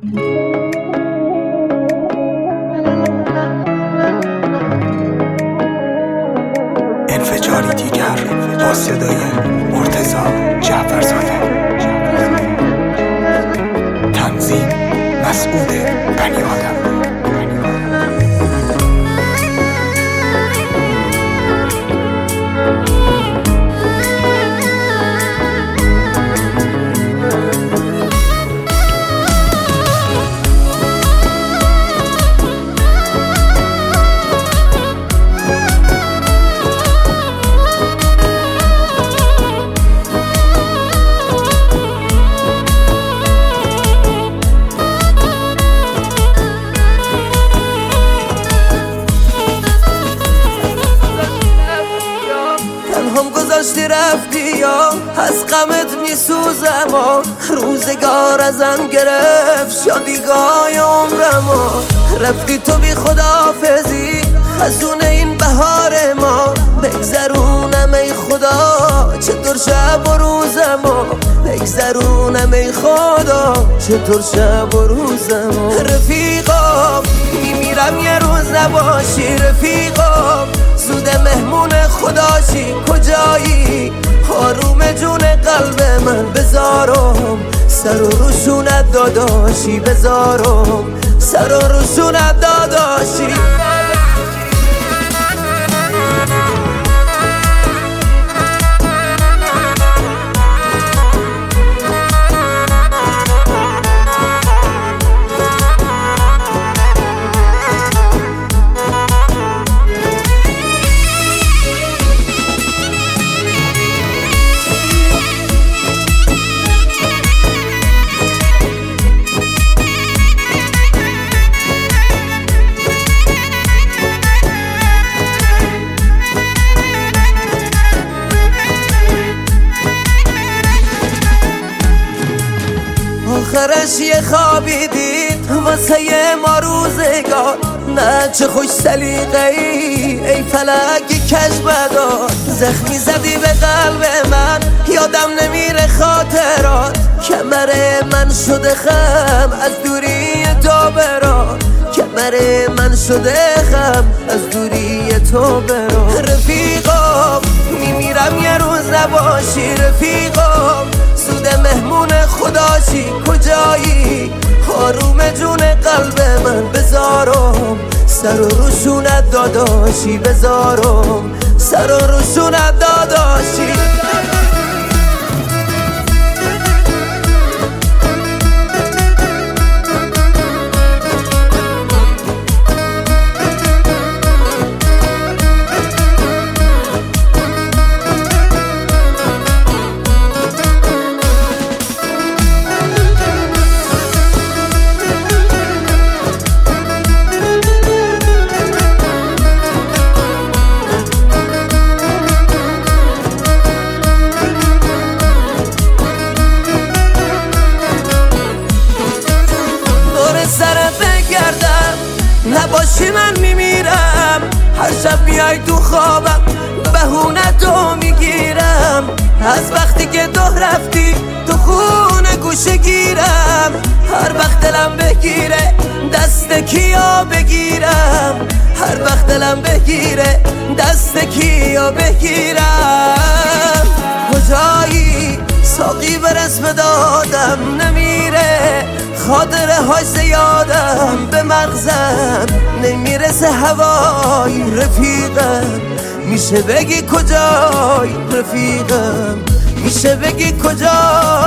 انفجاری دیگر با صدای مرتضی جعفرزاده. تنظیم مسعود بنی‌آدم. هم گذاشتی رفتی یا از غمت میسوزم و روزگار ازم گرفت شادیگاه عمرمو. رفتی تو بی خداحافظی خزون این بهار ما. بگذرونم ای خدا چطور شب و روزمو. بگذرونم ای خدا چطور شب و روزمو. رفیقم میمیرم یه روز نباشی. رفیقم زود مهمون خداشی. کجایی آروم جون قلب من. بذارم سر و روشونت داداشی. بذارم سر و روشونت داداشی. آخرش یه خوابی دید واسه ما روزگار. نه چه خوش سلیقه‌ای ای فلک کژبدار. زخمی زدی به قلب من یادم نمیره خاطرات. کمر من شده خم از دوری تو برار. کمر من شده خم از دوری تو برار. رفیقم میمیرم یه روز نباشی. رفیقم سود مهمون خداشی. کجایی آروم جون قلب من. بذارم سر و روشونت داداشی. بذارم سر و روشونت داداشی. نباشی من میمیرم. هر شب میای تو خوابم بهونه تو میگیرم. از وقتی که تو رفتی تو خونه گوشه گیرم. هر وقت دلم بگیره دست کیا بگیرم. هر وقت دلم بگیره دست کیا بگیرم. کجایی ساقی به رسم دادم نمیره. خاطره های زیادم به مغزم نمیرسه هوای. رفیقم میشه بگی کجای. رفیقم میشه بگی کجای.